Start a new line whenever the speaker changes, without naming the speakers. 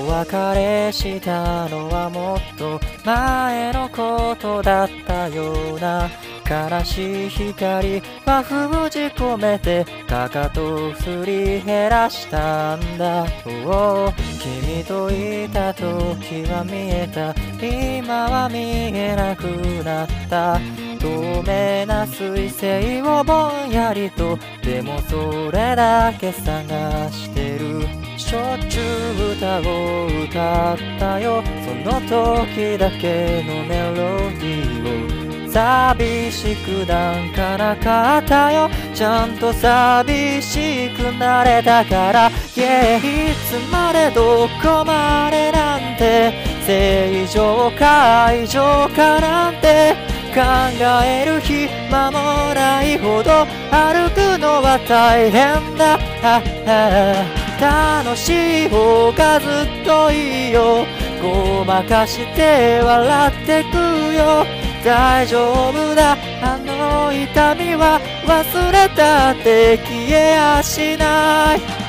お別れしたのはもっと前のことだったような。悲しい光は封じ込めてかかと振り減らしたんだ。君といた時は見えた、今は見えなくなった。透明な水星をぼんやりと、でもそれだけ探してる。しょっちゅう歌を歌ったよ、その時だけのメロディーを。寂しくなんかなかったよ、ちゃんと寂しくなれたから。いつまでどこまでなんて、正常か異常かなんて考える暇もないほど歩くのは大変だ。楽しい方がずっといいよ、ごまかして笑ってくよ。大丈夫だ、あの痛みは忘れたって消えやしない。